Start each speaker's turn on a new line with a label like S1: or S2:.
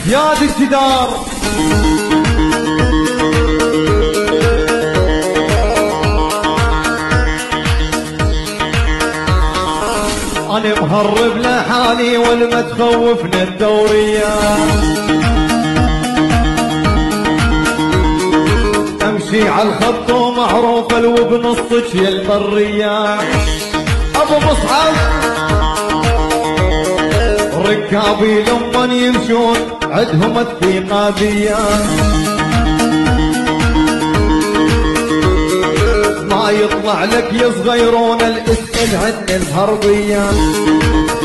S1: يا دي الجدار انا مهرب لحالي والما تخوفنا الدورية، امشي على الخط ومعروف وبنصك يا البرية. ابو مصعب ركابي لمن يمشون عدهم الثقة بيا، ما يطلع لك يا صغيرون الاسئل عن الهربية.